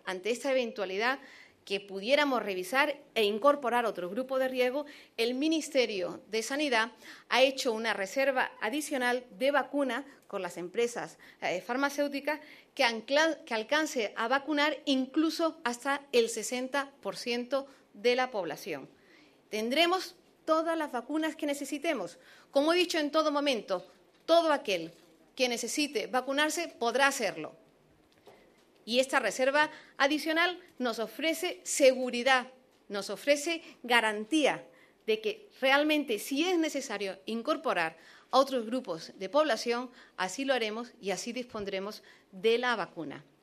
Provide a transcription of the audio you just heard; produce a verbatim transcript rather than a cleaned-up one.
ante esta eventualidad que pudiéramos revisar e incorporar otro grupo de riesgo, el Ministerio de Sanidad ha hecho una reserva adicional de vacuna con las empresas eh, farmacéuticas que, ancla, que alcance a vacunar incluso hasta el sesenta por ciento de la población. Tendremos todas las vacunas que necesitemos. Como he dicho en todo momento, todo aquel que necesite vacunarse podrá hacerlo. Y esta reserva adicional nos ofrece seguridad, nos ofrece garantía de que realmente, si es necesario incorporar a otros grupos de población, así lo haremos y así dispondremos de la vacuna.